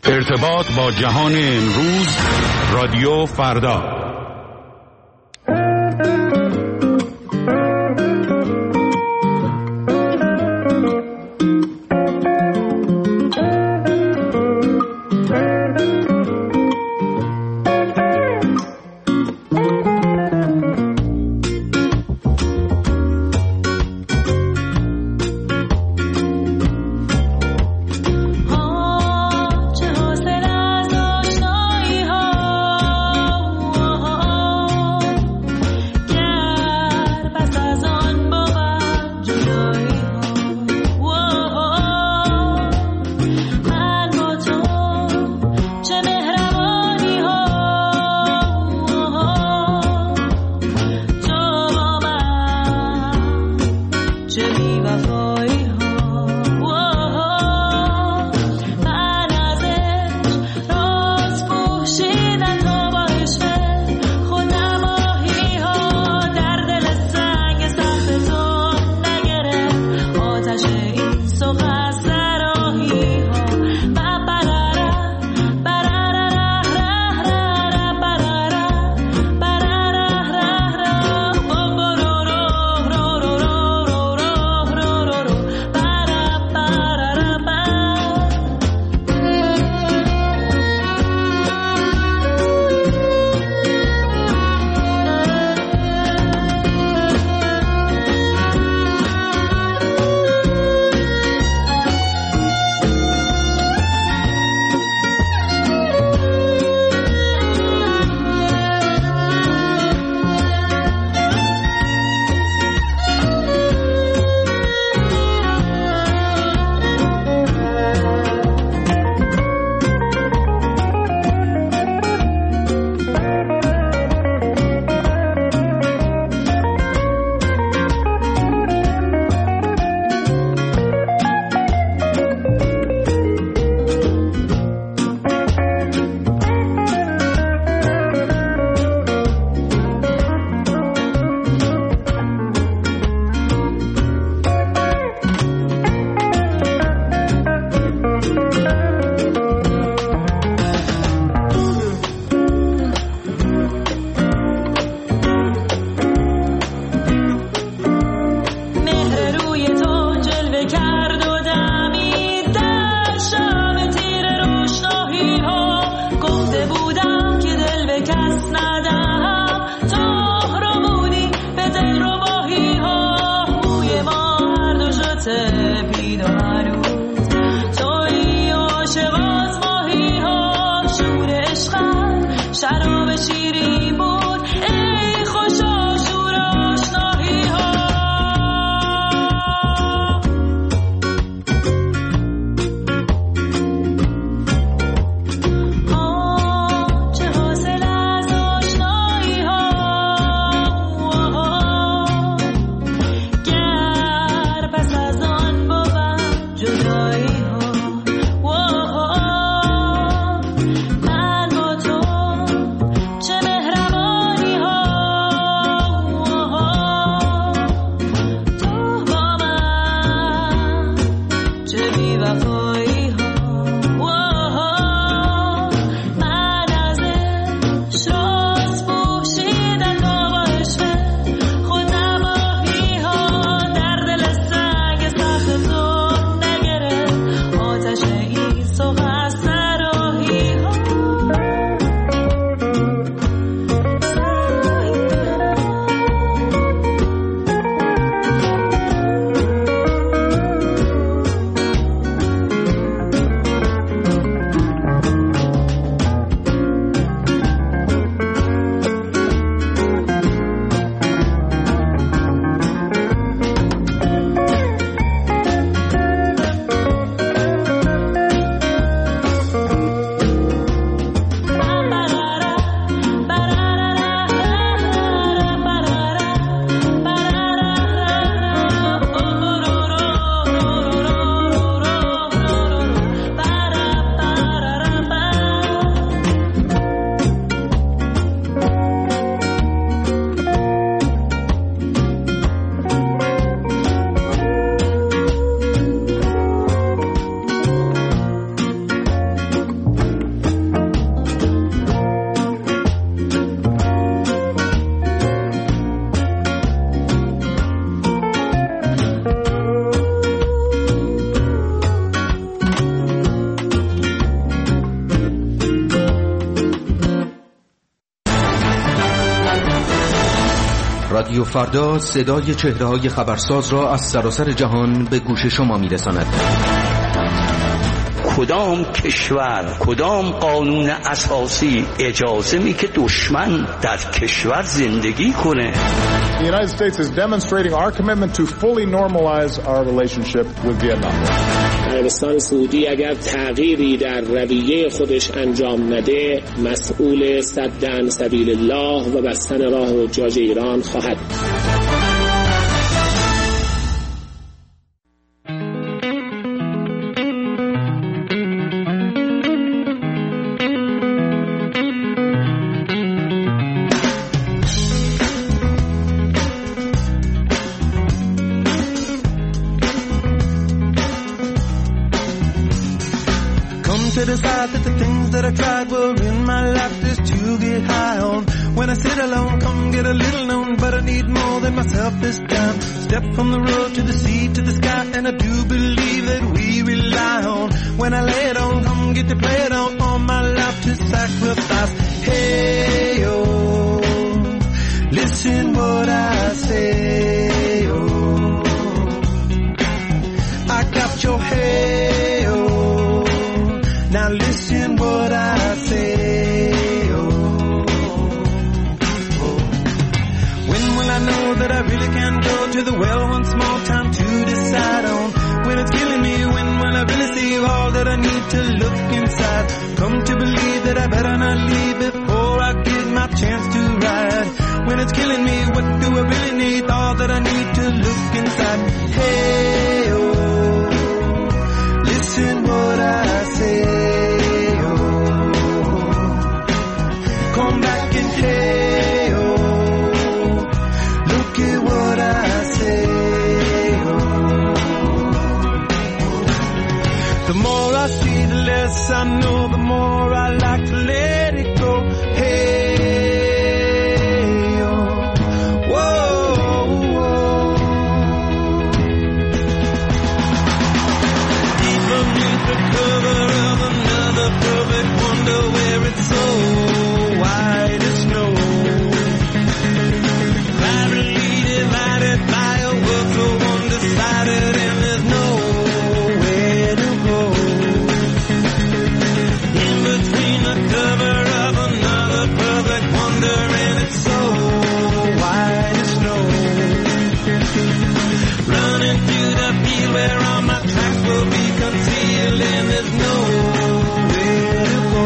ارتباط با جهان امروز، رادیو فردا. رادیو فردا صدای چهره‌های خبرساز را از سراسر جهان به گوش شما می‌رساند. کدام کشور، کدام قانون اساسی اجازه می که دشمن در کشور زندگی کنه؟ The United States is demonstrating our commitment to fully normalize our relationship with Vietnam. عربستان سعودی اگر تغییری در رویه خودش انجام نده، مسئول سدن سبیل الله و بستن راه حجاج ایران خواهد. To decide that the things that I tried were in my life just to get high on. When I sit alone, come get a little known, but I need more than myself this time. Step from the road to the sea to the sky, and I do believe that we rely on. When I lay it on, come get to play it on, all my life to sacrifice. Hey, oh, listen what I say, oh, I got your hey, oh. Now listen what I say, oh, oh. When will I know that I really can go to the well once more? Time to decide on. When it's killing me, when will I really see all that I need to look inside? Come to believe that I better not leave before I get my chance to ride. When it's killing me, what do I really need? All that I need to look inside. Hey, oh, listen what I say. Come back and hey, oh, look at what I say, oh. The more I see, the less I know, the more I like to let it go. Hey, oh, whoa, whoa. Deep beneath the cover of another perfect wonder where it's so white as snow, privately divided by a world so undecided, and there's nowhere to go. In between the cover of another perfect wonder, and it's so white as snow, running through the field where all my tracks will be concealed, and there's nowhere to go.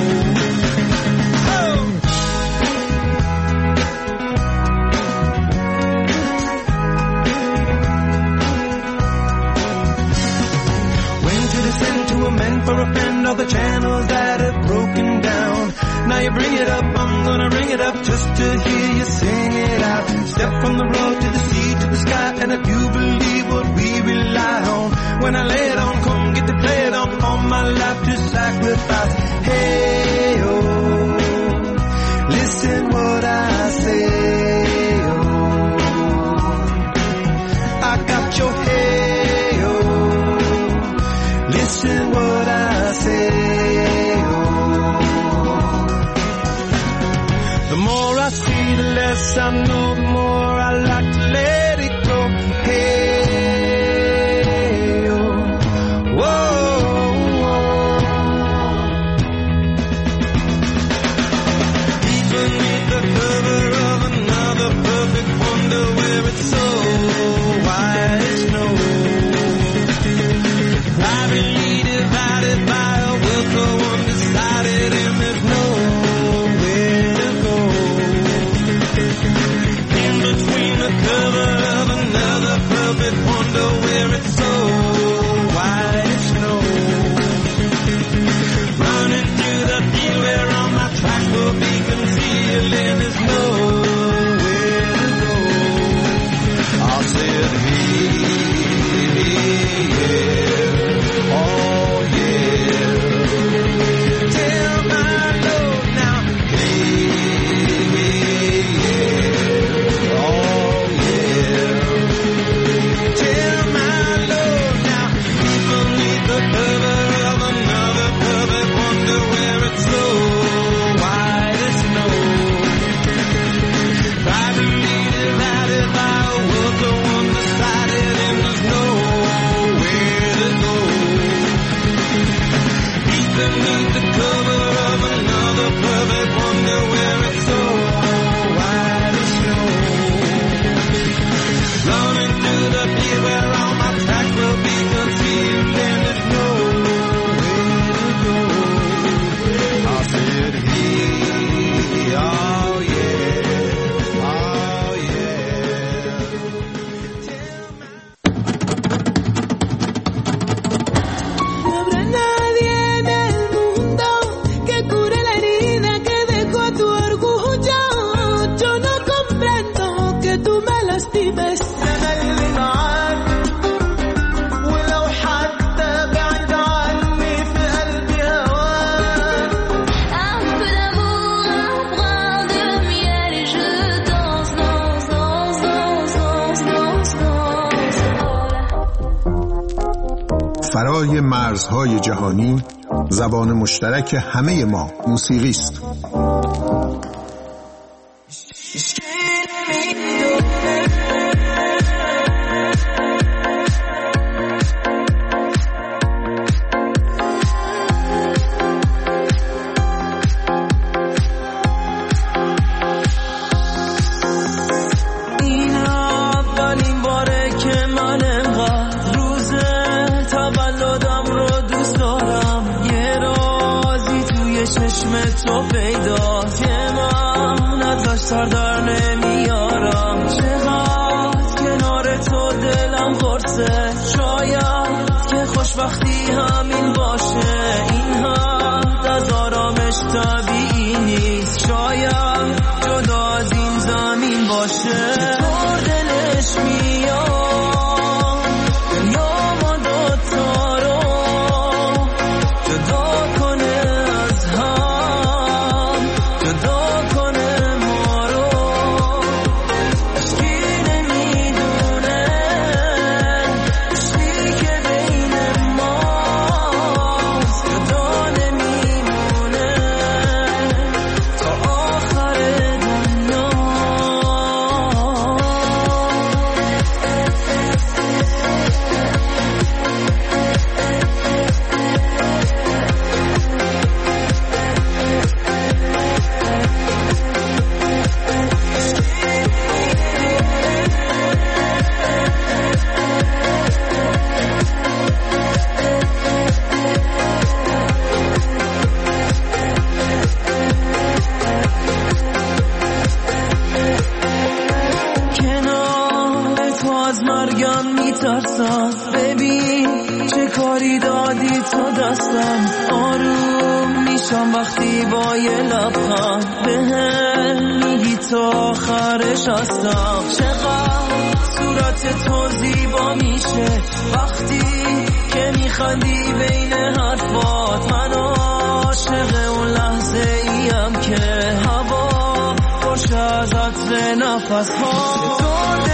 For a friend, all the channels that have broken down. Now you bring it up, I'm gonna ring it up just to hear you sing it out. Step from the road to the sea to the sky, and I do believe what we rely on. When I lay it on, come get to play it on, all my life to sacrifice. Hey, oh, listen what I say, oh, I got your hey, oh, listen what I say, oh. The more I see, the less I know, the more I like to let it go. Hey, oh, whoa, whoa. Deep beneath the cover of another perfect wonder where it's so white as snow, privately divided by a world so undecided, and there's nowhere to go. In underneath the cover of another perfect wonder where it's so wide and slow. Running through the beat where all my tracks will be concealed and there's no way to go. I said, hey, oh yeah, oh yeah. No habrá nadie en el mundo que cure la herida que dejó tu orgullo. Yo no comprendo que tú me lastimes. فرای مرزهای جهانی، زبان مشترک همه ما موسیقی است. تو پیداست که من ازش سر در نمیارم. چقدر کنار تو دلم قرصه، شاید که خوشبختی همین باشه. این حد از آرامش طبیعی نیست، شاید جدا از این زمین باشه. چطور دلش میاد دنیا ما دوتا رو جدا کنه از هم، جدا کنه ما رو. اشکی نمیدونه اشکی که بین ماست، جدا نمیمونه تا آخر دنیا. کنار تو از مرگم میترسم، ببین چه کاری دادی تو دستم. آروم میشم وقتی با یه لبخند بهم میگی تو آخرش هستم. چقدر صورت تو زیبا میشه وقتی که میخندی بین حرفات. من عاشق اون لحظه ایم که هوا خوش از عطر نفس ها.